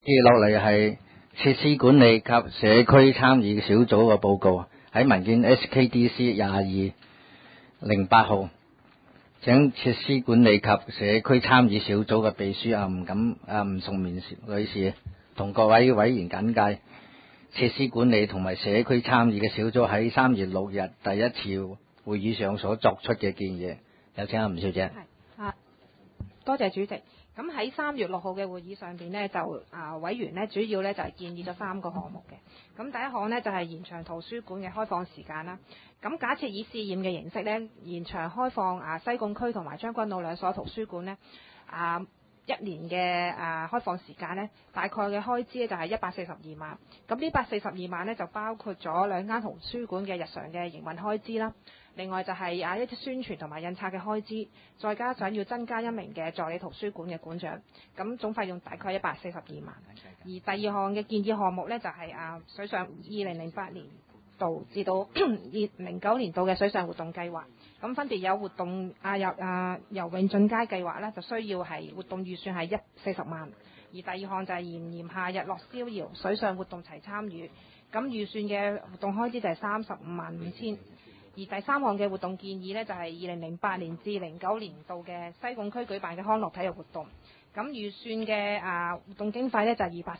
接落嚟係設施管理及社區參與小組嘅報告，喺文件 SKDC 2208號，請設施管理及社區參與小組嘅秘書吳崇棉女士同各位委員簡介設施管理同埋社區參與嘅小組喺3月6日第一次會議上所作出嘅建議。有請吳小姐。 多謝主席。咁喺3月6號嘅會議上邊呢，委員呢主要呢就係建議咗3個項目嘅。咁第一項呢就係延長圖書館嘅開放時間啦。咁假設以試驗嘅形式呢，延長開放西貢區同埋將軍澳2所圖書館呢1年嘅開放時間呢，大概嘅開支呢就係142萬。咁呢142萬呢就包括咗2間圖書館嘅日常嘅營運開支啦。另外就係一啲宣傳同埋印刷嘅開支，再加上要增加1名嘅助理圖書館嘅館長，咁總費用大概142萬。而第二項嘅建議項目呢，就係水上2008年度至到2009年度嘅水上活動計劃，咁分別有活動游泳進階計劃呢，就需要係活動預算係140萬。而第二項就係炎夏日落逍遙水上活動齊參與，咁預算嘅活動開支就係35萬5千。而第三項嘅活動建議呢，就係2008年至09年度嘅西貢區舉辦嘅康樂體育活動，咁預算嘅活動經費呢，就係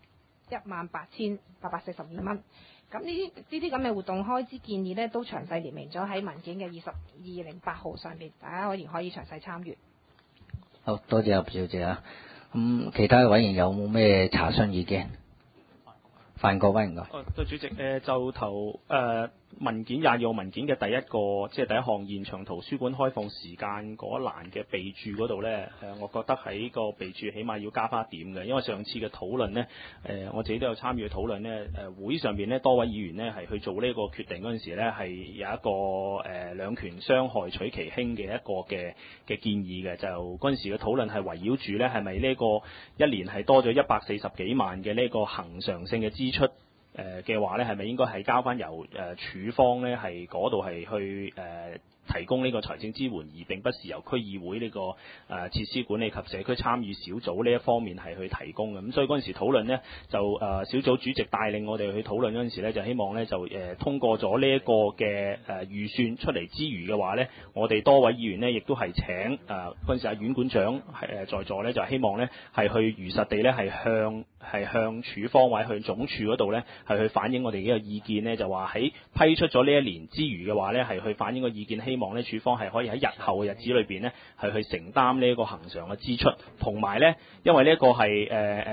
2318842蚊。咁呢啲咁嘅活動開支建議呢，都詳細列明咗喺文件嘅2208號上面，大家可以詳細參閱。 好多謝吳小姐啊。咁其他委員有冇咩查詢意見？范國威唔該。 主席，就投文件22號文件嘅第一個，即係第一項現場圖書館開放時間嗰一欄嘅備註嗰度呢，我覺得喺個備註起碼要加翻一點嘅，因為上次嘅討論呢，我自己都有參與討論呢，會上邊呢多位議員呢係去做呢個決定嗰陣時呢，係有一個兩權相害取其輕嘅一個嘅建議嘅，就嗰陣時嘅討論係圍繞住呢係咪呢個一年係多咗140幾萬嘅呢個恆常性嘅支出嘅話呢，係咪應該係交翻由署方呢係嗰度係去提供呢個財政支援，而並不是由區議會呢個設施管理及社區參與小組呢一方面係去提供嘅。咁所以嗰陣時討論呢，就小組主席帶領我哋去討論嗰陣時呢，就希望呢就通過咗呢一個嘅預算出嚟之餘嘅話呢，我哋多位議員呢亦都係請嗰陣時阮館長在座呢，就希望呢係去如實地呢係向署方或者向總署嗰度呢係去反映我哋呢個意見呢，就話喺批出咗呢一年之餘嘅話呢，係去反映個意見，希望呢署方係可以喺日後嘅日子裏邊呢係去承擔呢一個恆常嘅支出，同埋呢因為呢一個係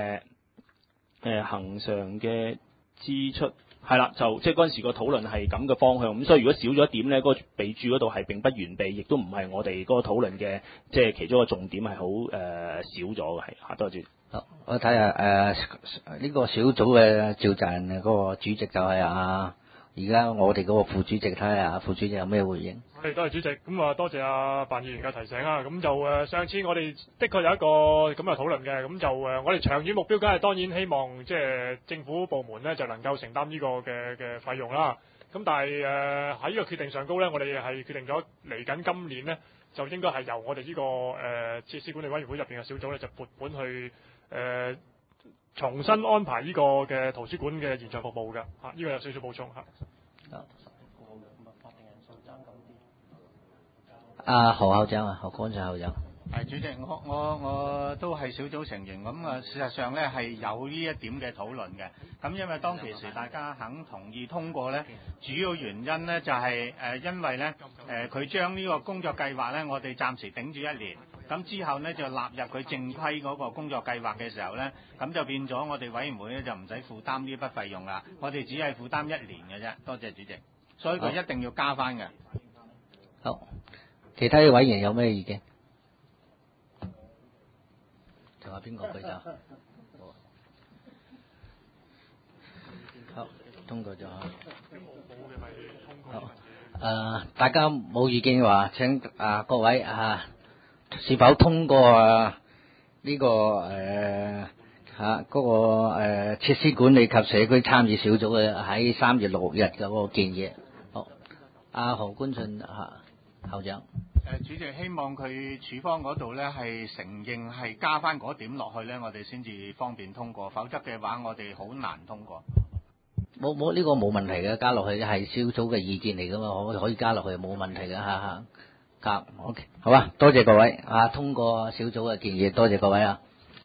恆常嘅支出係啦，就即係嗰陣時個討論係咁嘅方向，咁所以如果少咗一點呢，嗰個備註嗰度係並不完備，亦都唔係我哋嗰個討論嘅即係其中一個重點，係好少咗嘅，係多謝。 好，我睇下呢個小組嘅召集人嗰個主席就係而家我哋嗰個副主席，睇下副主席有咩回應。 係，多謝主席。咁多謝范議員嘅提醒啊。咁就上次我哋的確有一個咁嘅討論嘅。咁就我哋長遠目標，梗係當然希望即係政府部門咧就能夠承擔呢個嘅費用啦。咁但係喺呢個決定上高咧，我哋係決定咗嚟緊今年咧，就應該係由我哋呢個設施管理委員會入邊嘅小組咧，就撥款去重新安排呢個嘅圖書館嘅延長服務嘅。呢個有少少補充嚇。 何校長何幹事校長。 係主席，我都係小組成員，咁事實上咧係有呢一點嘅討論嘅。咁因為當其時大家肯同意通過咧，主要原因咧就係因為咧佢將呢個工作計劃咧，我哋暫時頂住1年，咁之後咧就納入佢正規嗰個工作計劃嘅時候咧，咁就變咗我哋委員會咧就唔使負擔呢筆費用啦，我哋只係負擔1年嘅啫。多謝主席，所以佢一定要加翻嘅。 好，其他嘅委員有咩意見？仲有邊個舉手？好，通過咗。好，大家冇意見嘅話，請各位是否通過呢個嗰個設施管理及社區參與小組嘅喺3月6日嗰個建議？好，何官信校長。 主席希望佢處方嗰度咧係承認係加翻嗰點落去咧，我哋先至方便通過，否則嘅話我哋好難通過。 冇呢個冇問題嘅，加落去係小組嘅意見嚟噶嘛，可以加落去冇問題嘅嚇。OK，好啊，多謝各位啊，通過小組嘅建議，多謝各位啊。